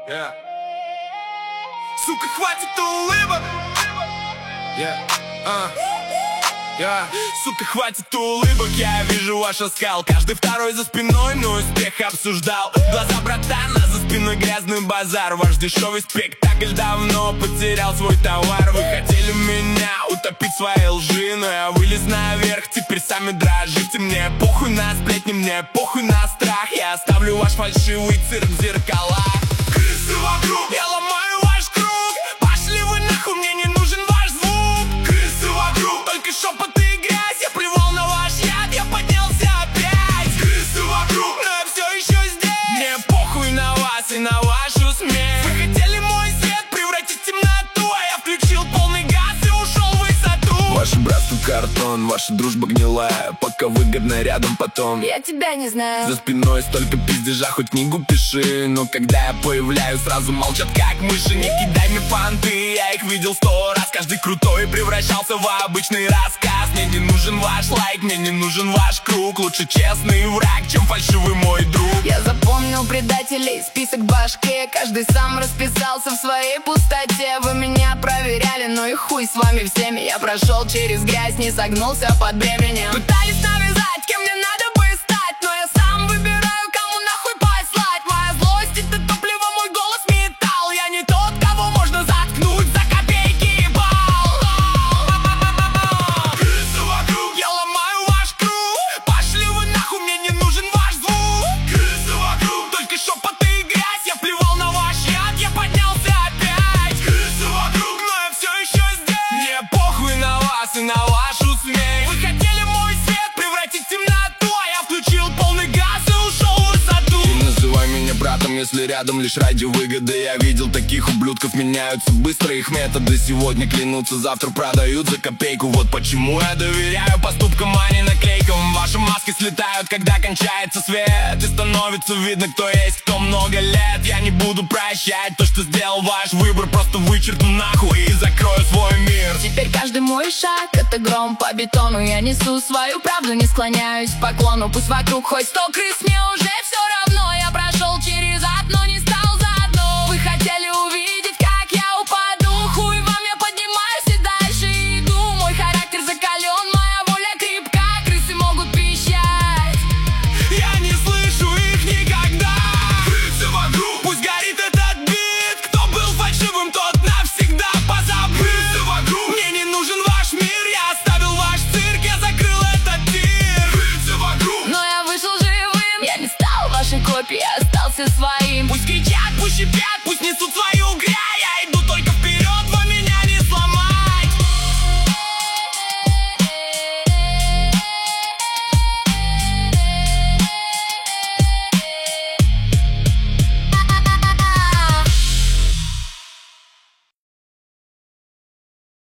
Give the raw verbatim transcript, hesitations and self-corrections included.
Yeah. Сука, хватит улыбок. Yeah. Uh. Yeah. Сука, хватит улыбок, я вижу ваш оскал. Каждый второй за спиной, но успех обсуждал. Глаза братана, за спиной грязный базар. Ваш дешевый спектакль давно потерял свой товар. Вы хотели меня утопить в своей лжи, но я вылез наверх, теперь сами дрожите. Мне похуй на сплетни, мне похуй на страх. Я оставлю ваш фальшивый цирк в зеркалах. Крысы вокруг, я ломаю ваш круг. Пошли вы нахуй, мне не нужен ваш звук. Крысы вокруг, только шепот и грязь. Я плевал на ваш яд, я поднялся опять. Крысы вокруг, но я все еще здесь. Мне похуй на вас и на вашу смерть. Вы хотели мой свет превратить в темноту, а я включил полный газ и ушел в высоту. Ваше братство картон, ваша дружба гнилая. Пока выгодно рядом, потом я тебя не знаю. За спиной столько пиздежа, хоть книгу пиши. Но когда я появляюсь, сразу молчат как мыши. Не кидай мне фанты, я их видел сто раз. Каждый крутой превращался в обычный рассказ. Мне не нужен ваш лайк, мне не нужен ваш круг. Лучше честный враг, чем фальшивый мой друг. Я запомнил предателей, список в башке. Каждый сам расписался в своей пустоте. Вы меня проверяли, но и хуй с вами всеми. Я прошел через грязь, не согнулся под бременем. Пытались навязать, кем мне надо бы стать, но я сам выбираю, кому нахуй послать. Моя злость — это топливо, мой голос металл. Я не тот, кого можно заткнуть за копейки и бал. Крысы вокруг, я ломаю ваш круг. Пошли вы нахуй, мне не нужен ваш звук. Крысы вокруг, только шепот и грязь. Я плевал на ваш яд, я поднялся опять. Крысы вокруг, но я все еще здесь. Мне похуй на вас и на вашу смерть. Вы хотели мой свет превратить в темноту, а я включил полный газ и ушел в высоту. Не называй меня братом, если рядом лишь ради выгоды. Я видел таких ублюдков, меняются быстро их методы. Сегодня клянутся, завтра продают за копейку. Вот почему я доверяю поступкам, а не наклейкам. Ваши маски слетают, когда кончается свет, и становится видно, кто есть, кто много лет. Я не буду прощать то, что сделал ваш выбор. Просто вычеркну нахуй и закрою свой мир. Теперь каждый мой шаг — это гром по бетону. Я несу свою правду, не склоняюсь к поклону. Пусть вокруг хоть сто крыс, мне уже все равно. Я прошел через ад, но не стал заодно. Вы хотели увидеть, как я упаду. Хуй вам, я поднимаюсь и дальше иду. Мой характер закален, моя воля крепка. Крысы могут пищать, Я не слышу их никогда. Крысы вокруг, пусть горит этот бит. Кто был фальшивым, тот навсегда позабыт. Крысы вокруг, мне не нужен ваш мир. Я оставил ваш цирк, я закрыл этот тир. Крысы вокруг, но я вышел живым. Я не стал вашей копией, я остался своим. пусть кричат, пусть шипят, пусть несут свои